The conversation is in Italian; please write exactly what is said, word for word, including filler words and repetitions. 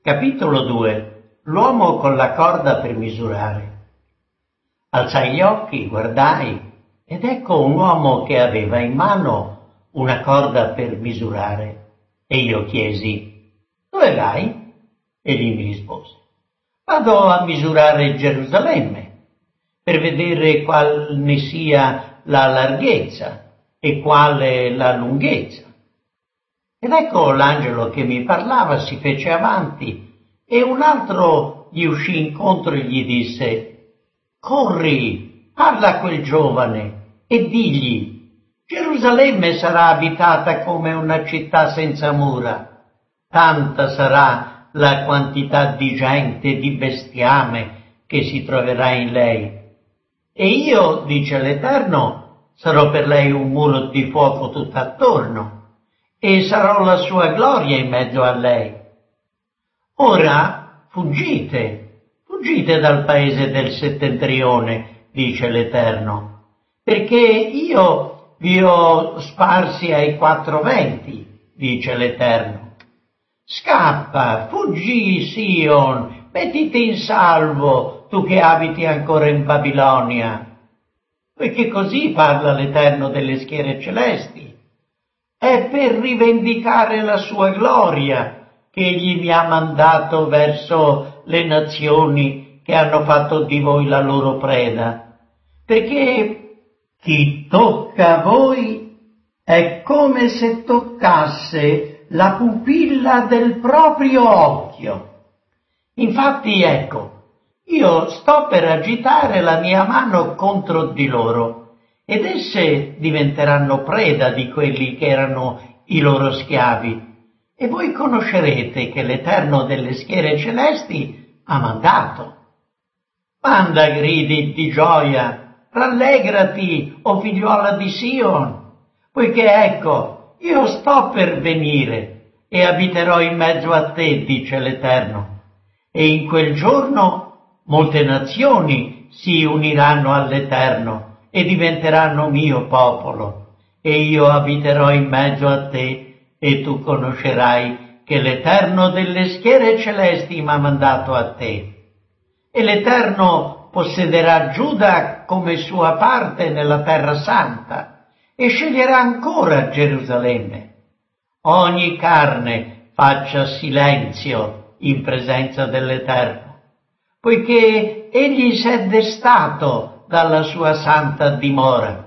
Capitolo due. L'uomo con la corda per misurare. Alzai gli occhi, guardai, ed ecco un uomo che aveva in mano una corda per misurare. E io chiesi: dove vai? Egli mi rispose: vado a misurare Gerusalemme, per vedere qual ne sia la larghezza e quale la lunghezza. Ed ecco l'angelo che mi parlava si fece avanti, e un altro gli uscì incontro e gli disse: corri, parla a quel giovane e digli: Gerusalemme sarà abitata come una città senza mura, tanta sarà la quantità di gente e di bestiame che si troverà in lei. E io, dice l'Eterno, sarò per lei un muro di fuoco tutt'attorno, e sarò la sua gloria in mezzo a lei. Ora fuggite, fuggite dal paese del settentrione, dice l'Eterno, perché io vi ho sparsi ai quattro venti, dice l'Eterno. Scappa, fuggi, Sion, mettiti in salvo, tu che abiti ancora in Babilonia. Poiché così parla l'Eterno delle schiere celesti. È per rivendicare la sua gloria che egli mi ha mandato verso le nazioni che hanno fatto di voi la loro preda, perché chi tocca a voi è come se toccasse la pupilla del proprio occhio. Infatti, ecco, io sto per agitare la mia mano contro di loro, ed esse diventeranno preda di quelli che erano i loro schiavi, e voi conoscerete che l'Eterno delle schiere celesti ha mandato. Manda gridi di gioia, rallegrati, o figliuola di Sion, poiché ecco, io sto per venire e abiterò in mezzo a te, dice l'Eterno, e in quel giorno molte nazioni si uniranno all'Eterno e diventeranno mio popolo, e io abiterò in mezzo a te, e tu conoscerai che l'Eterno delle schiere celesti m'ha mandato a te. E l'Eterno possederà Giuda come sua parte nella terra santa, e sceglierà ancora Gerusalemme. Ogni carne faccia silenzio in presenza dell'Eterno, poiché egli s'è destato dalla sua santa dimora.